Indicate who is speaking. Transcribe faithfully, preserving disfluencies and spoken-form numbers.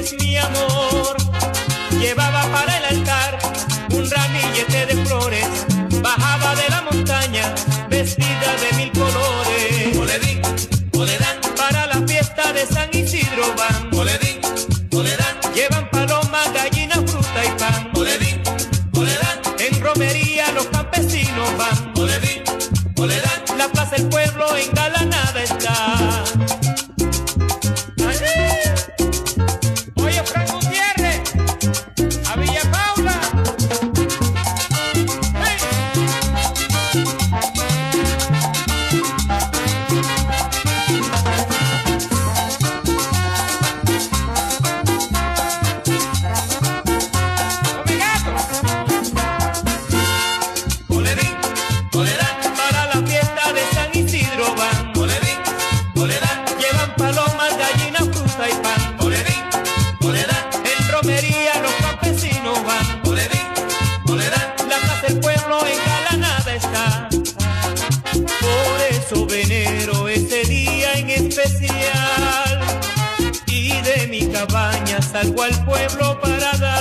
Speaker 1: es mi amor. Llevaba para el altar un ramillete de flores, bajaba de la montaña vestida de mil colores.
Speaker 2: Oledín, oledán,
Speaker 1: para la fiesta de San Isidro van.
Speaker 2: oledín, oledán,
Speaker 1: Llevan palomas, gallinas, fruta y pan.
Speaker 2: oledín, oledán,
Speaker 1: En romería los campesinos van.
Speaker 2: oledín, oledán.
Speaker 1: La plaza del pueblo engalanada está. Oye, Frank Gutiérrez, a Villa Paula. ¡Hey! ¡Oh, mi gato!
Speaker 2: Oledín, oledán,
Speaker 1: Para la fiesta de San Isidro van.
Speaker 2: oledín, oledán,
Speaker 1: Llevan palomas, gallinas, fruta y pan.
Speaker 2: oledín, oledán,
Speaker 1: En romería los campesinos van.
Speaker 2: oledín, oledán.
Speaker 1: La plaza del pueblo engalanada está. Por eso venero ese día en especial, y de mi cabaña salgo al pueblo para dar